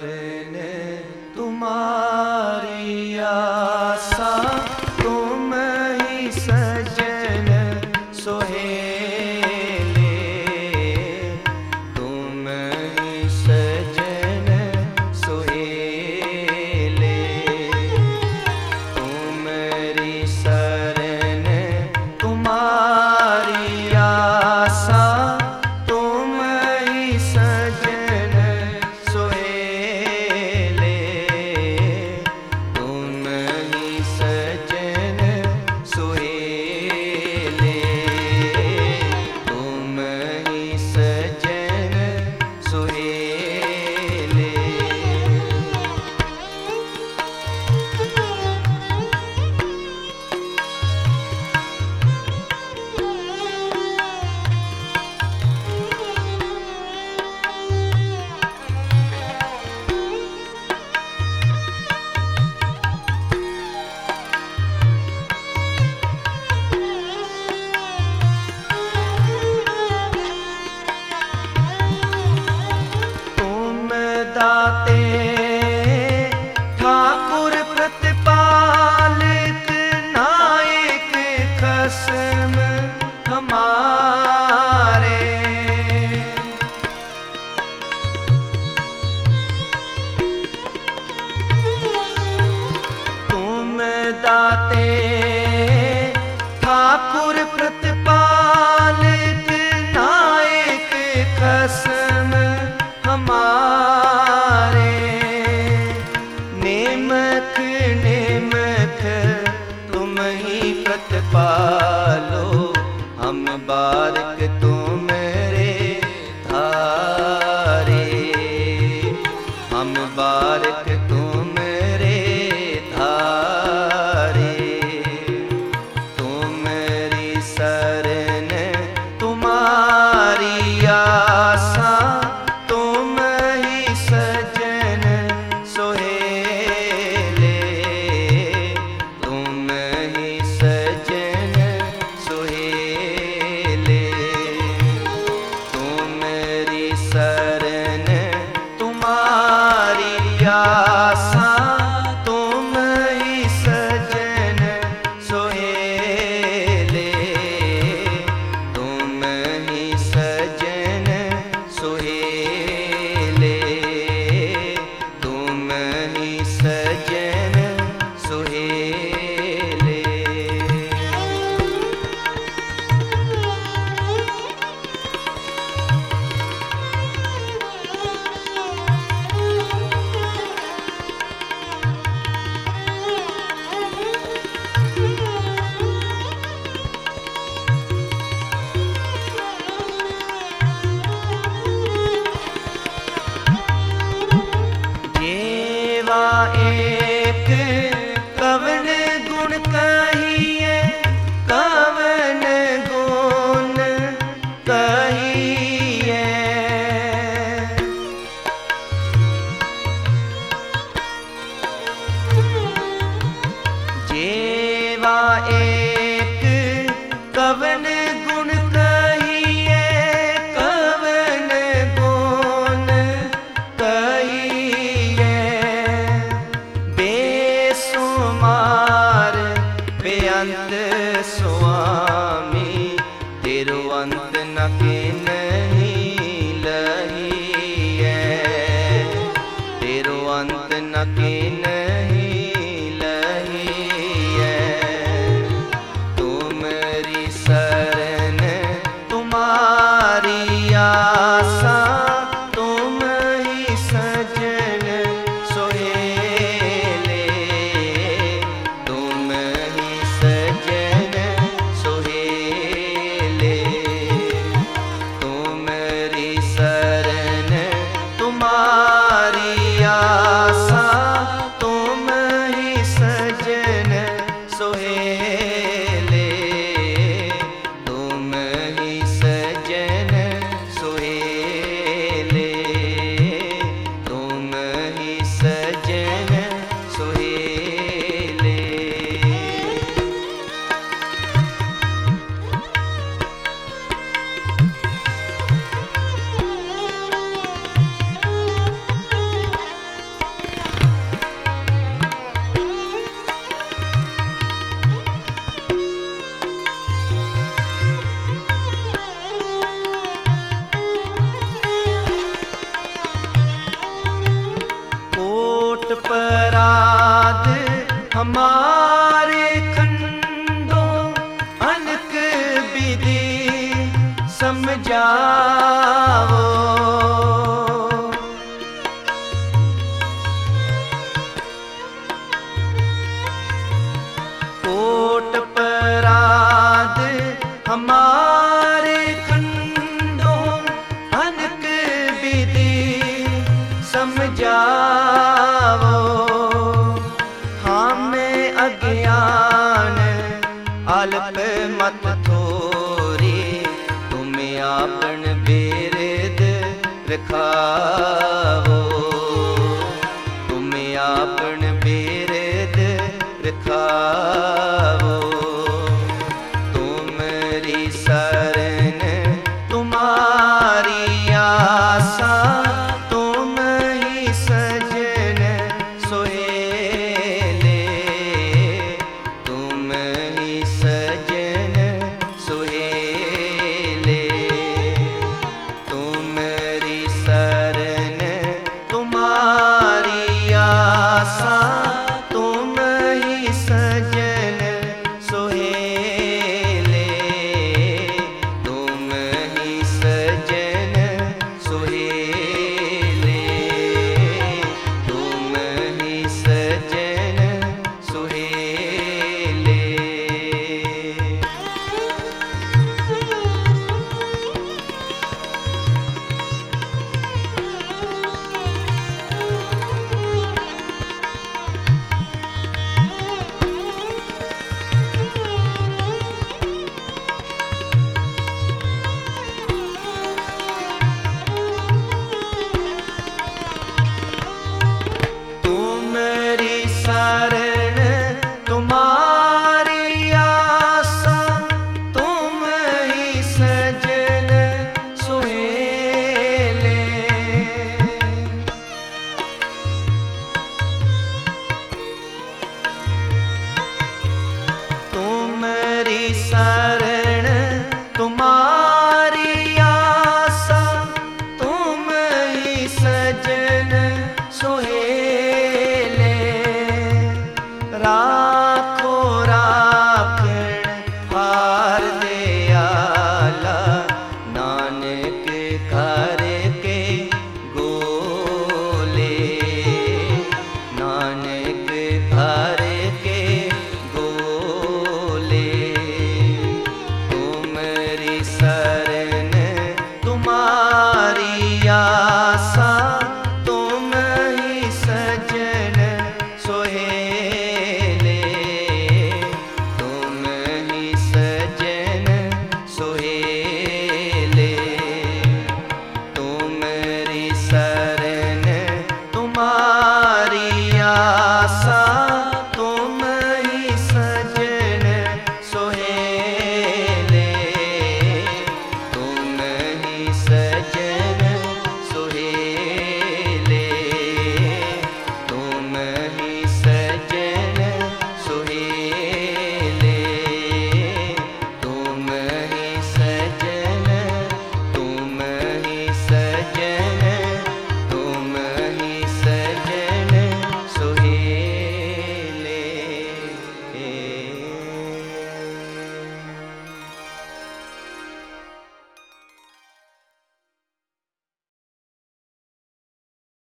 शरण तुम्हारी आसा, तुम ही सजन सोहेले, तुम ही सजन सोहेले। तुमरी शरण तुम्हारी आसा, तुम ही सजन सोहेले, तुम ही सजन सोहेले, तुम ही सजन सोहेले। दाते ठाकुर प्रतिपालक नायक खसम हमारे, तुम दाते ठाकुर प्रतिपालक नायक खसम हमारे। नेमख नेमख तुम ही प्रतिपालो, हम बारक तुमरे धारे, हम बारक तुमरे धारे। तुमरी शरण तुम्हारी आसा, तुम ही सजन सोहेले, तुम ही सजन सोहेले। तुमरी शरण तुम्हारी आसा, तुम ही सजन सोहेले, तुम ही सजन सोहेले, तुम ही सजन सोहेले। जेवा एक कवन गुण कहिए, कवन गुण कहिए। जेवा एक कवन गुण कहिए, कवन गुण कहिए। बेसुमार बेअंत स्वामी, तेरो अंत न किन्हीं लहिए, तेरो अंत न किन्हीं लहिए। तुमरी शरण तुम्हारी आसा, तुम ही सजन सोहेले, तुम ही सजन सोहेले। तुमरी शरण तुम्हारी आसा, तुम पराध हमारे खंडों अनक विधि समझाओ। कोट पराध हमारे खंडों अनक विधि समझाओ। हमें अज्ञान अल्प मत थोरी, तुम्हें आपन बेरद रखावो। तुम्हें आपन बेरद रखावो।